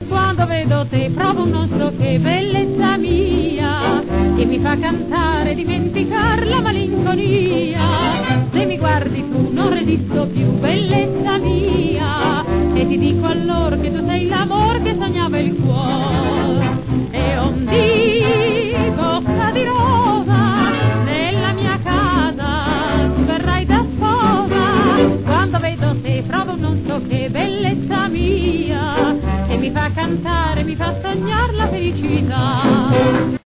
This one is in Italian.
Quando vedo te provo un non so che bellezza mia, che mi fa cantare, dimenticare la malinconia. Se mi guardi tu non resisto più, bellezza mia, e ti dico allora che tu sei l'amor che sognava il cuore. E ondì, bocca di rosa, nella mia casa tu verrai da sposa. Quando vedo te provo un non so che bellezza mia, che mi fa cantare, mi fa sognare la felicità.